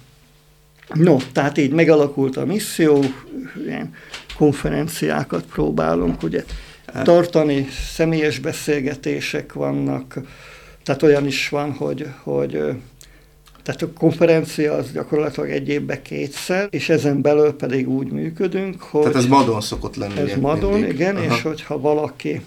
No, tehát így megalakult a misszió, ilyen konferenciákat próbálunk ugye tartani, személyes beszélgetések vannak, tehát olyan is van, hogy, hogy tehát a konferencia az gyakorlatilag egy évben kétszer, és ezen belül pedig úgy működünk, hogy... Tehát ez madon szokott lenni. Ez madon, mindig. igen, aha. És hogyha valaki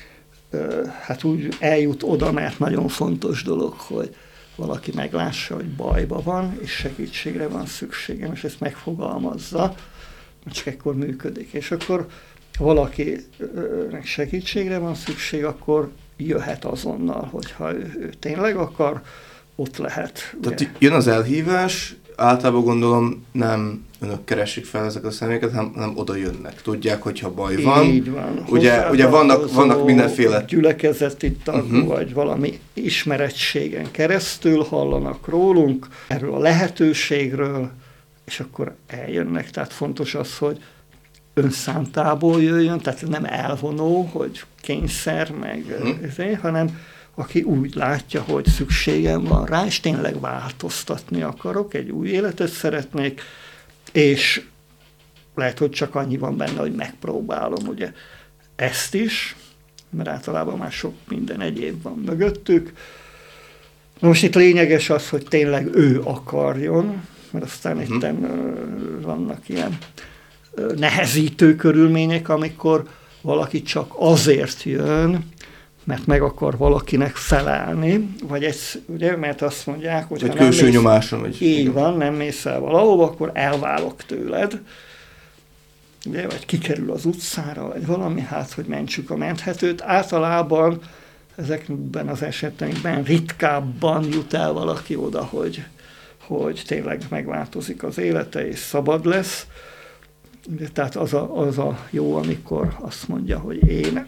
hát úgy eljut oda, mert nagyon fontos dolog, hogy valaki meglássa, hogy bajba van, és segítségre van szükségem, és ezt megfogalmazza, csak ekkor működik. És akkor ha valakinek segítségre van szükség, akkor jöhet azonnal, hogyha ő, ő tényleg akar, ott lehet. Tehát ugye. Jön az elhívás, általában gondolom nem önök keresik fel ezeket a személyeket, hanem, hanem oda jönnek. Tudják, hogyha baj van. Így van. Ugye, ugye vannak, vannak mindenféle... gyülekezeti tag, uh-huh. vagy valami ismerettségen keresztül hallanak rólunk, erről a lehetőségről, és akkor eljönnek. Tehát fontos az, hogy önszántából jöjjön, tehát nem elvonó, hogy kényszer, meg uh-huh. ezért, hanem aki úgy látja, hogy szükségem van rá, és tényleg változtatni akarok, egy új életet szeretnék, és lehet, hogy csak annyi van benne, hogy megpróbálom ugye ezt is, mert általában már sok minden egyéb van mögöttük. Most itt lényeges az, hogy tényleg ő akarjon, mert aztán uh-huh. itten vannak ilyen nehezítő körülmények, amikor valaki csak azért jön, mert meg akar valakinek felelni, vagy egy, ugye, mert azt mondják, hogy egy ha nem külső mész, nyomáson, vagy így igen. van, nem mész el valahova, akkor elválok tőled, ugye, vagy kikerül az utcára, vagy valami, hát, hogy mentsük a menthetőt. Általában ezekben az esetekben ritkábban jut el valaki oda, hogy, hogy tényleg megváltozik az élete, és szabad lesz. De tehát az a, az a jó, amikor azt mondja, hogy én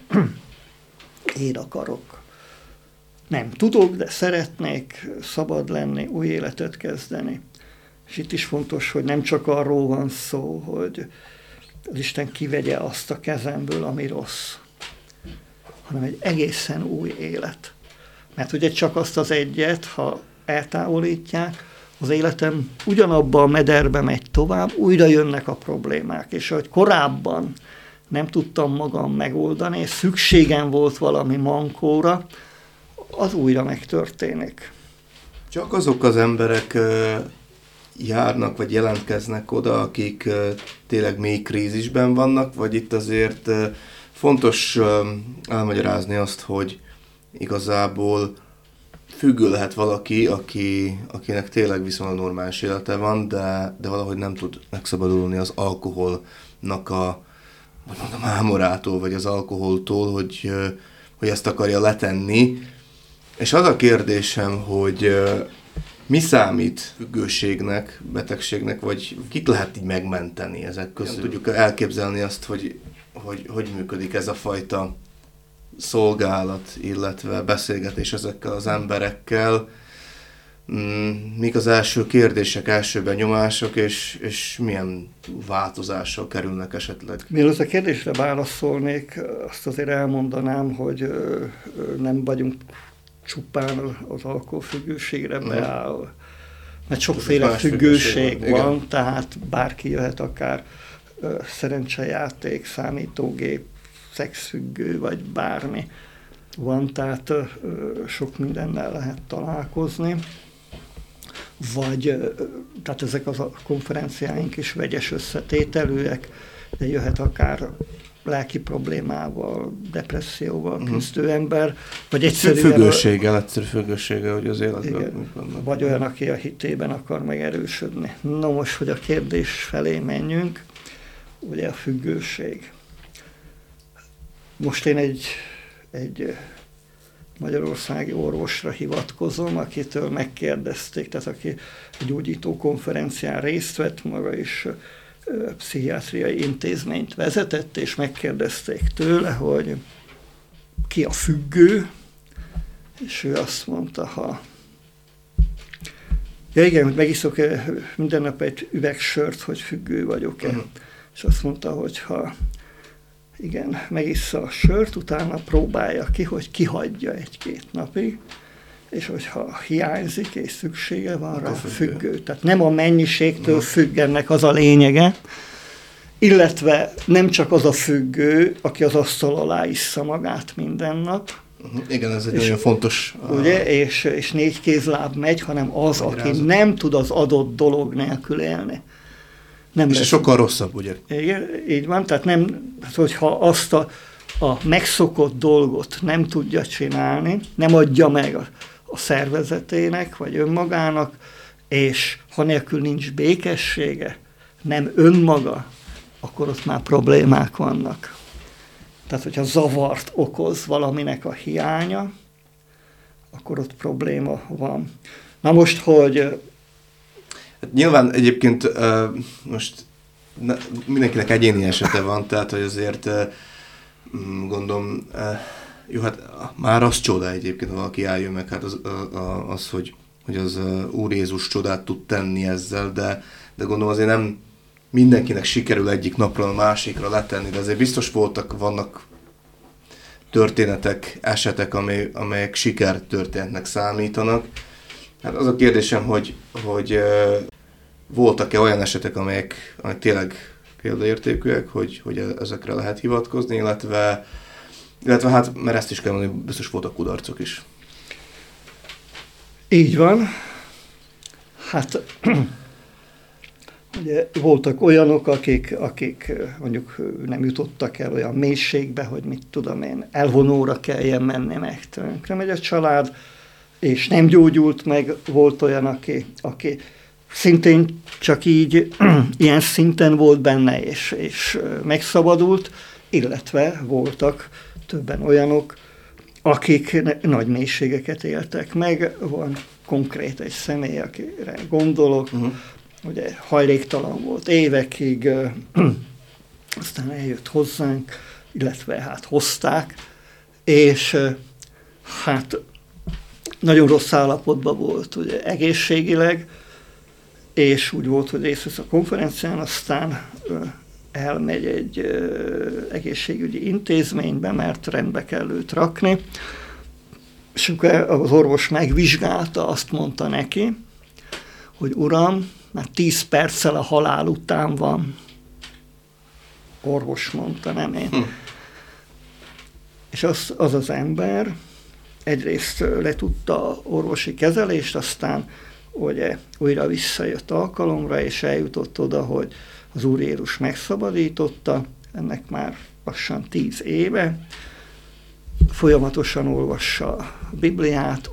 én akarok. Nem tudok, de szeretnék szabad lenni, új életet kezdeni. És itt is fontos, hogy nem csak arról van szó, hogy az Isten kivegye azt a kezemből, ami rossz, hanem egy egészen új élet. Mert ugye csak azt az egyet, ha eltávolítják, az életem ugyanabba a mederbe megy tovább, újra jönnek a problémák. És ahogy korábban nem tudtam magam megoldani, és szükségem volt valami mankóra, az újra megtörténik. Csak azok az emberek uh, járnak, vagy jelentkeznek oda, akik uh, tényleg mély krízisben vannak, vagy itt azért uh, fontos uh, elmagyarázni azt, hogy igazából függő lehet valaki, aki, akinek tényleg viszonylag normális élete van, de, de valahogy nem tud megszabadulni az alkoholnak a vagy mondom, ámorától, vagy az alkoholtól, hogy, hogy ezt akarja letenni. És az a kérdésem, hogy mi számít függőségnek, betegségnek, vagy kit lehet így megmenteni ezek közül? Tudjuk elképzelni azt, hogy, hogy hogy működik ez a fajta szolgálat, illetve beszélgetés ezekkel az emberekkel. Mik az első kérdések, első benyomások, és, és milyen változások kerülnek esetleg? Mielőtt a kérdésre válaszolnék, azt azért elmondanám, hogy nem vagyunk csupán az alkoholfüggőségre beáll. Mert sokféle függőség van, van tehát bárki jöhet, akár szerencsejáték, számítógép, szexfüggő, vagy bármi van, tehát sok mindennel lehet találkozni. Vagy, tehát ezek az a konferenciáink is vegyes összetételűek, de jöhet akár lelki problémával, depresszióval küzdő uh-huh. ember, vagy egyszerűen... Függőséggel, egyszerű függőséggel, hogy az életben vannak. Vagy olyan, aki a hitében akar megerősödni. Na most, hogy a kérdés felé menjünk, ugye a függőség. Most én egy, egy magyarországi orvosra hivatkozom, akitől megkérdezték, tehát aki gyógyító konferencián részt vett, maga is pszichiátriai intézményt vezetett, és megkérdezték tőle, hogy ki a függő, és ő azt mondta, ha ja igen, hogy megiszok minden nap egy üveg sört, hogy függő vagyok-e. Uh-huh. És azt mondta, hogy ha igen, megissza a sört, utána próbálja ki, hogy kihagyja egy-két napig, és hogyha hiányzik és szüksége van rá, függő. függő. Tehát nem a mennyiségtől uh-huh. függ, ennek az a lényege, illetve nem csak az a függő, aki az asztal alá issza magát minden nap. Uh-huh. Igen, ez egy és, nagyon fontos. Ugye, uh, és, és négy kézláb megy, hanem az, aki nem tud az adott dolog nélkül élni. Nem és lesz. Sokkal rosszabb, ugye? Igen, így van, tehát nem, hogyha azt a, a megszokott dolgot nem tudja csinálni, nem adja meg a, a szervezetének, vagy önmagának, és ha nélkül nincs békessége, nem önmaga, akkor ott már problémák vannak. Tehát, hogyha zavart okoz valaminek a hiánya, akkor ott probléma van. Na most, hogy... Hát nyilván egyébként uh, most ne, mindenkinek egyéni esete van, tehát, hogy azért uh, gondolom, uh, jó, hát már az csoda egyébként, ha valaki eljön meg, hát az, uh, az hogy, hogy az uh, Úr Jézus csodát tud tenni ezzel, de, de gondolom azért nem mindenkinek sikerül egyik napról a másikra letenni, de azért biztos voltak, vannak történetek, esetek, amely, amelyek sikertörténetnek számítanak. Hát az a kérdésem, hogy, hogy uh, voltak-e olyan esetek, amelyek, amelyek tényleg példaértékűek, hogy, hogy ezekre lehet hivatkozni, illetve, illetve hát, mert ezt is kell mondani, biztos voltak kudarcok is. Így van. Hát ugye voltak olyanok, akik, akik mondjuk nem jutottak el olyan mélységbe, hogy mit tudom én, elvonóra kelljen menni, meg tönkre megy a család, és nem gyógyult meg. Volt olyan, aki, aki szintén csak így ilyen szinten volt benne, és, és megszabadult, illetve voltak többen olyanok, akik nagy mélységeket éltek meg. Van konkrét egy személy, akire gondolok, uh-huh. ugye hajléktalan volt évekig, aztán eljött hozzánk, illetve hát hozták, és hát nagyon rossz állapotban volt, ugye egészségileg, és úgy volt, hogy részt vesz a konferencián, aztán elmegy egy egészségügyi intézménybe, mert rendbe kell őt rakni, és akkor az orvos megvizsgálta, azt mondta neki, hogy uram, már tíz perccel a halál után van. Orvos mondta, nem én. Hm. És az, az az ember egyrészt letudta orvosi kezelést, aztán ugye újra visszajött alkalomra, és eljutott oda, hogy az Úr Jézus megszabadította, ennek már lassan tíz éve, folyamatosan olvassa a Bibliát,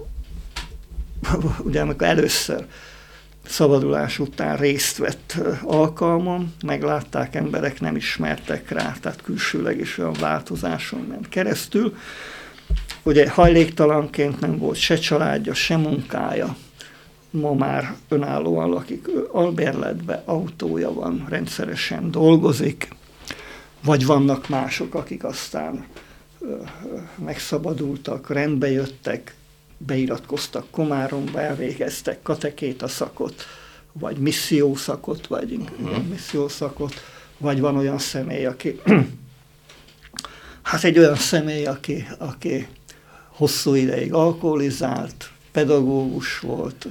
ugye amikor először szabadulás után részt vett alkalmon, meglátták emberek, nem ismertek rá, tehát külsőleg is olyan változáson ment keresztül. Ugye hajléktalanként nem volt se családja, se munkája, ma már önállóan lakik albérletbe, autója van, rendszeresen dolgozik, vagy vannak mások, akik aztán ö, megszabadultak, rendbe jöttek, beiratkoztak Komáromba, elvégeztek katekéta szakot, vagy missziószakot, vagy uh-huh. missziószakot, vagy van olyan személy, aki hát egy olyan személy, aki, aki hosszú ideig alkoholizált, pedagógus volt,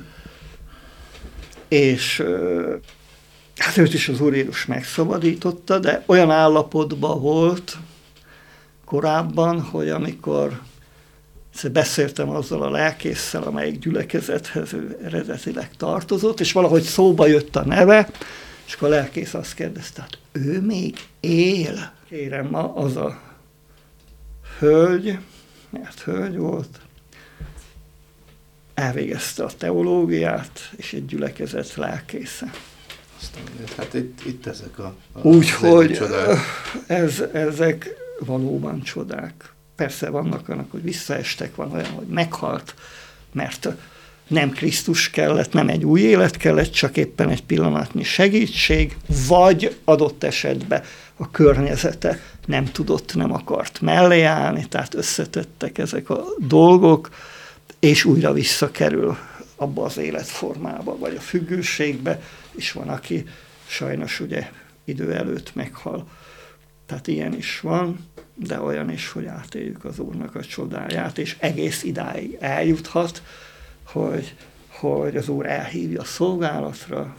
és hát őt is az Úr Jézus megszabadította, de olyan állapotban volt korábban, hogy amikor beszéltem azzal a lelkésszel, amelyik gyülekezethez ő eredetileg tartozott, és valahogy szóba jött a neve, és akkor a lelkész azt kérdezte, hát ő még él? Kérem, ma az a hölgy, mert hölgy volt, elvégezte a teológiát, és egy gyülekezet lelkésze. Aztán, hát itt, itt ezek a, a Úgyhogy ez, ezek valóban csodák. persze vannak olyanok, hogy visszaestek, van olyan, hogy meghalt, mert nem Krisztus kellett, nem egy új élet kellett, csak éppen egy pillanatnyi segítség, vagy adott esetben a környezete nem tudott, nem akart mellé állni, tehát összetettek ezek a dolgok, és újra visszakerül abba az életformába, vagy a függőségbe, és van, aki sajnos ugye idő előtt meghal. Tehát ilyen is van, de olyan is, hogy átéljük az Úrnak a csodáját, és egész idáig eljuthat, hogy, hogy az Úr elhívja a szolgálatra,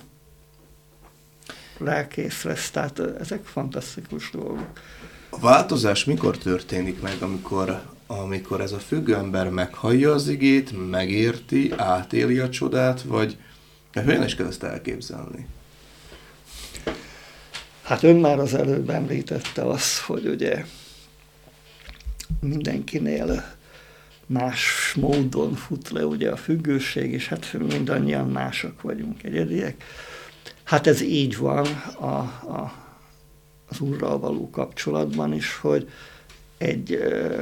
lelkész lesz, tehát ezek fantasztikus dolgok. A változás mikor történik meg, amikor, amikor ez a függő ember meghallja az igét, megérti, átéli a csodát, vagy hogyan is kell ezt elképzelni? Hát ön már az előbb említette azt, hogy ugye mindenkinél más módon fut le ugye a függőség, és hát mindannyian mások vagyunk, egyediek. Hát ez így van a, a, az Úrral való kapcsolatban is, hogy egy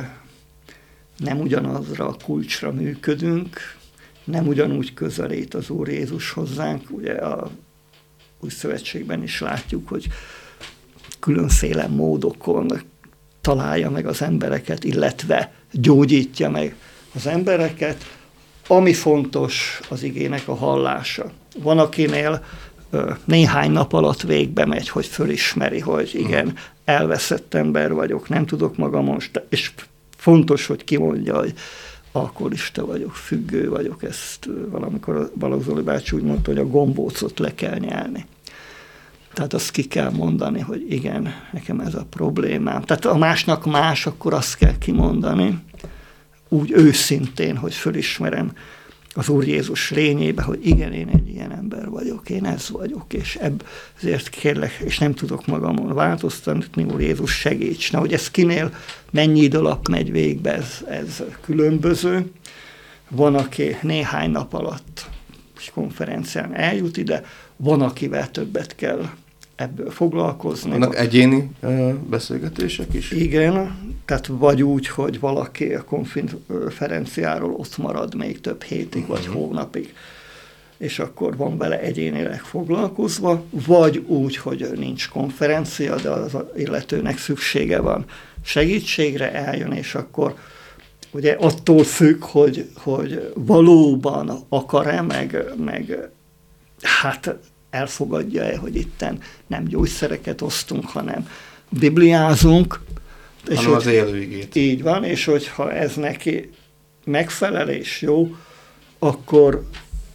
nem ugyanazra a kulcsra működünk, nem ugyanúgy közelít az Úr Jézus hozzánk, ugye a Új Szövetségben is látjuk, hogy különféle módokon találja meg az embereket, illetve gyógyítja meg az embereket. Ami fontos, az igének a hallása. Van, akinél ö, néhány nap alatt végbe megy, hogy fölismeri, hogy igen, elveszett ember vagyok, nem tudok magamon, és fontos, hogy kimondja, hogy alkoholista vagyok, függő vagyok, ezt valamikor Balogh Zoli bácsi úgy mondta, hogy a gombócot le kell nyelni. Tehát azt ki kell mondani, hogy igen, nekem ez a problémám. Tehát a másnak más, akkor azt kell kimondani, úgy őszintén, hogy fölismerem az Úr Jézus lényébe, hogy igen, én egy ilyen ember vagyok, én ez vagyok, és ezért kérlek, és nem tudok magamon változtatni, Úr Jézus segíts. Na, hogy ez kinél mennyi idő alatt megy végbe, ez, ez különböző. Van, aki néhány nap alatt konferencián eljut ide, van, akivel többet kell ebből foglalkozni. Vannak egyéni uh, beszélgetések is? Igen, tehát vagy úgy, hogy valaki a konferenciáról ott marad még több hétig, uh-huh. vagy hónapig, és akkor van vele egyénileg foglalkozva, vagy úgy, hogy nincs konferencia, de az illetőnek szüksége van segítségre, eljön, és akkor ugye attól függ, hogy, hogy valóban akar-e, meg, meg hát elfogadja-e, hogy itten nem gyógyszereket osztunk, hanem bibliázunk. És hanem az élő igét. Így van, és hogyha ez neki megfelel és jó, akkor,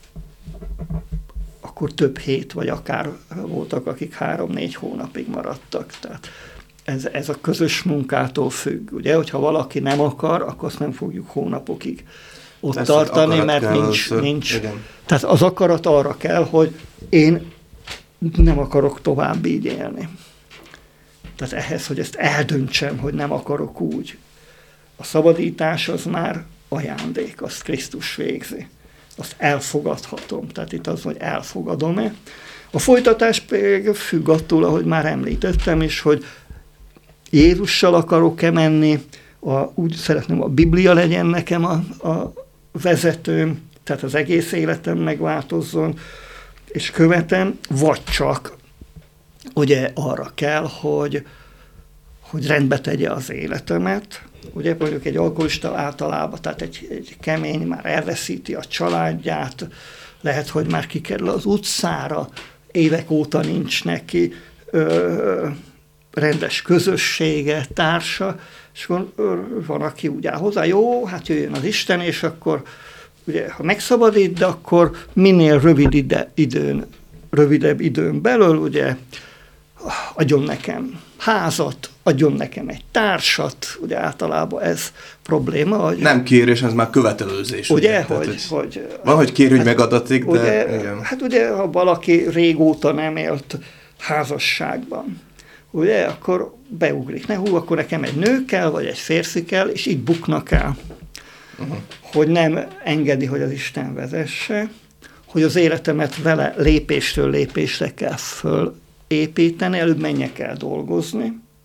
akkor több hét, vagy akár voltak, akik három-négy hónapig maradtak. Tehát ez, ez a közös munkától függ. Ugye, hogyha valaki nem akar, akkor azt nem fogjuk hónapokig ott Lesz, tartani, mert nincs... nincs tehát az akarat arra kell, hogy én nem akarok tovább így élni. Tehát ehhez, hogy ezt eldöntsem, hogy nem akarok úgy. A szabadítás az már ajándék, azt Krisztus végzi. Azt elfogadhatom. Tehát itt az, hogy elfogadom-e. A folytatás pedig függ attól, ahogy már említettem is, hogy Jézussal akarok-e menni, a, úgy szeretném, a Biblia legyen nekem a, a vezetőm, tehát az egész életem megváltozzon, és követem, vagy csak ugye arra kell, hogy, hogy rendbe tegye az életemet. Ugye mondjuk egy alkoholista általában, tehát egy, egy kemény már elveszíti a családját, lehet, hogy már kikerül az utcára, évek óta nincs neki ö, rendes közössége, társa, és van, van, aki úgy áll hozzá, jó, hát jöjjön az Isten, és akkor ugye, ha megszabadít, de akkor minél rövid ide, időn, rövidebb időn belül, ugye, adjon nekem házat, adjon nekem egy társat, ugye általában ez probléma. Hogy nem kérés, ez már követelőzés. Ugye, ugye? hogy, Tehát, hogy... Van, hogy kér, hogy hát, megadatik, de... Ugye, igen. Hát ugye, ha valaki régóta nem élt házasságban, ugye, akkor beugrik. Ne, hú, akkor nekem egy nő kell, vagy egy férfi kell, és itt buknak el. Uh-huh. Hogy nem engedi, hogy az Isten vezesse, hogy az életemet vele lépésről lépésre kell fölépíteni, előbb menjek el dolgozni,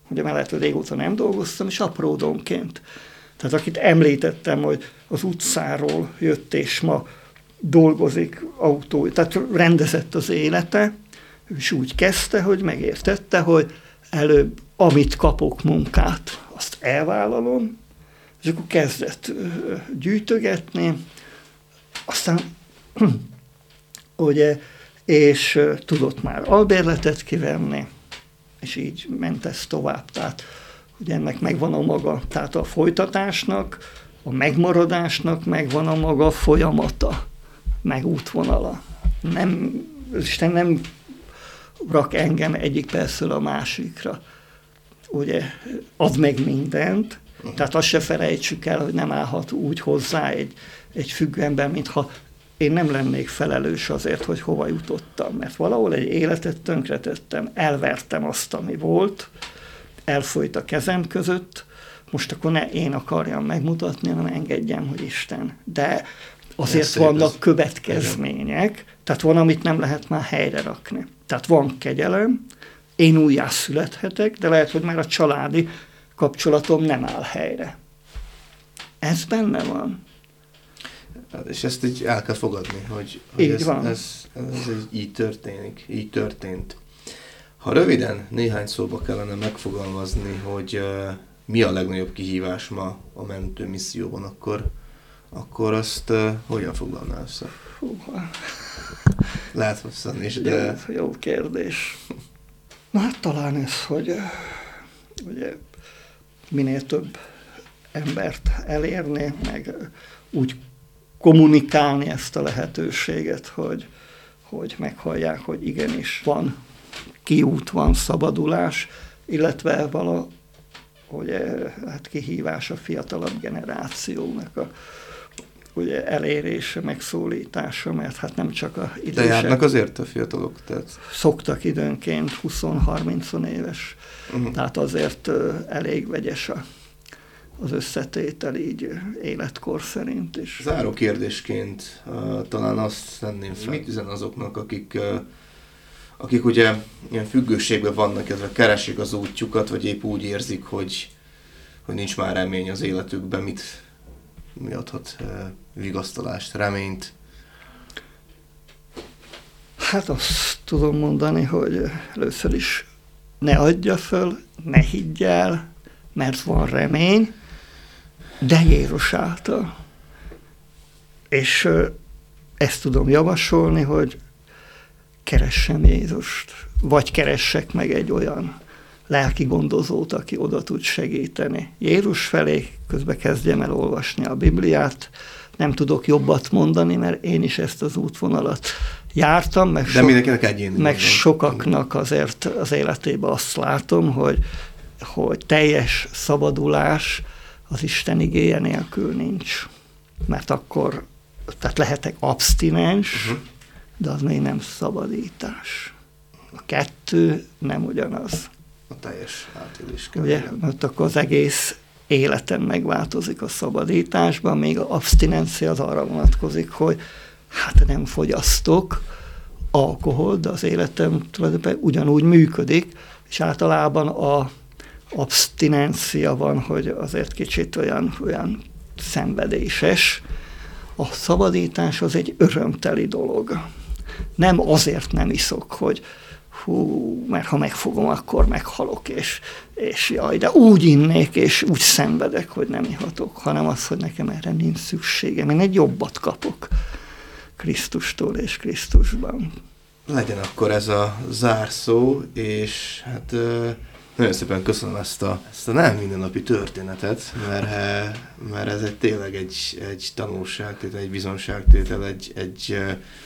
ugye mellett, hogy régóta nem dolgoztam, és apródonként. Tehát akit említettem, hogy az utcáról jött, és ma dolgozik autó, tehát rendezett az élete, és úgy kezdte, hogy megértette, hogy előbb, amit kapok munkát, azt elvállalom, és akkor kezdett gyűjtögetni, aztán ugye, és tudott már albérletet kivenni, és így ment ez tovább. Tehát ugye ennek megvan a maga, tehát a folytatásnak, a megmaradásnak megvan a maga folyamata, meg útvonala. Nem, Isten nem rak engem egyik percről a másikra. Ugye ad meg mindent, uh-huh. Tehát azt se felejtsük el, hogy nem állhat úgy hozzá egy, egy függő ember, mintha én nem lennék felelős azért, hogy hova jutottam. Mert valahol egy életet tönkretettem, elvertem azt, ami volt, elfolyt a kezem között, most akkor ne én akarjam megmutatni, hanem engedjem, hogy Isten. De azért vannak ez következmények, tehát van, amit nem lehet már helyre rakni. Tehát van kegyelem, én újjá születhetek, de lehet, hogy már a családi kapcsolatom nem áll helyre. Ez benne van. És ezt így el kell fogadni, hogy, hogy így ez, van. Ez, ez, ez így történik, így történt. Ha röviden néhány szóba kellene megfogalmazni, hogy uh, mi a legnagyobb kihívás ma a mentő misszióban, akkor, akkor azt uh, hogyan foglalnál össze? Húha. Lehet hosszan is, de... Jó, jó kérdés. Na hát talán ez, hogy ugye, minél több embert elérni, meg úgy kommunikálni ezt a lehetőséget, hogy, hogy meghallják, hogy igenis van kiút, van szabadulás, illetve vala, hogy hát kihívás a fiatalabb generációnak a ugye, elérése, megszólítása, mert hát nem csak a idősek. De járnak azért a fiatalok? Tehát... Szoktak időnként húsz-harminc éves, uh-huh. Tehát azért uh, elég vegyes a, az összetétel így életkor szerint is. Záró kérdésként uh, talán azt tenném fel, mit üzen azoknak, akik, uh, akik ugye ilyen függőségben vannak, illetve keresik az útjukat, vagy épp úgy érzik, hogy, hogy nincs már remény az életükben, mit mi adhat uh, vigasztalást, reményt? Hát azt tudom mondani, hogy először is ne adja föl, ne higgy el, mert van remény, de Jézus által. És uh, ezt tudom javasolni, hogy keressem Jézust, vagy keressek meg egy olyan lelki gondozót, aki oda tud segíteni. Jézus felé közben kezdjem el olvasni a Bibliát, nem tudok jobbat mondani, mert én is ezt az útvonalat jártam, meg, De mindenkinek egyéni meg sokaknak azért az életében azt látom, hogy, hogy teljes szabadulás az Isten igéje nélkül nincs. Mert akkor, tehát lehetek abstinens, uh-huh. de az még nem szabadítás. A kettő nem ugyanaz. A teljes átélés kell. Ugye, mert akkor az egész életem megváltozik a szabadításban, még az abstinencia az arra vonatkozik, hogy hát nem fogyasztok alkohol, de az életem tulajdonképpen ugyanúgy működik, és általában a abstinencia van, hogy azért kicsit olyan, olyan szenvedéses. A szabadítás az egy örömteli dolog. Nem azért nem iszok, hogy hú, mert ha megfogom, akkor meghalok, és, és jaj, de úgy innék, és úgy szenvedek, hogy nem ihatok, hanem az, hogy nekem erre nincs szükségem. Én egy jobbat kapok Krisztustól és Krisztusban. Legyen akkor ez a zárszó, és hát nagyon szépen köszönöm ezt a, ezt a nem mindennapi történetet, mert, mert ez egy, tényleg egy, egy tanulságtétel, egy bizonságtétel, egy, egy,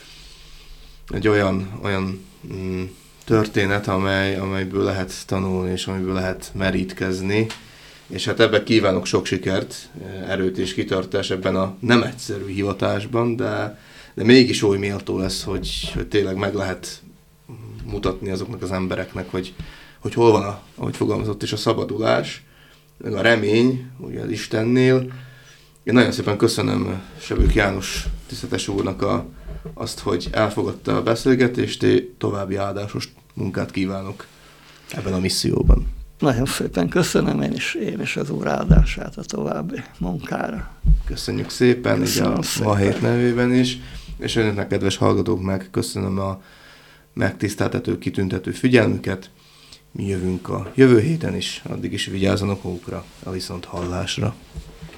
egy olyan, olyan mm, történet, amely, amelyből lehet tanulni, és amiből lehet merítkezni, és hát ebben kívánok sok sikert, erőt és kitartást ebben a nem egyszerű hivatásban, de, de mégis oly méltó lesz, hogy, hogy tényleg meg lehet mutatni azoknak az embereknek, hogy, hogy hol van, a, ahogy fogalmazott is, a szabadulás, meg a remény, ugye az Istennél. Én nagyon szépen köszönöm Sebők János tiszteletes úrnak a, azt, hogy elfogadta a beszélgetést, és további áldásos munkát kívánok ebben a misszióban. Nagyon szépen köszönöm én is, én is az úr áldását a további munkára. Köszönjük szépen, így a Ma Hét nevében is, és önöknek, kedves hallgatók, meg köszönöm a megtiszteltető, kitüntető figyelmüket. Mi jövünk a jövő héten is, addig is vigyázzanak magukra, a viszont hallásra.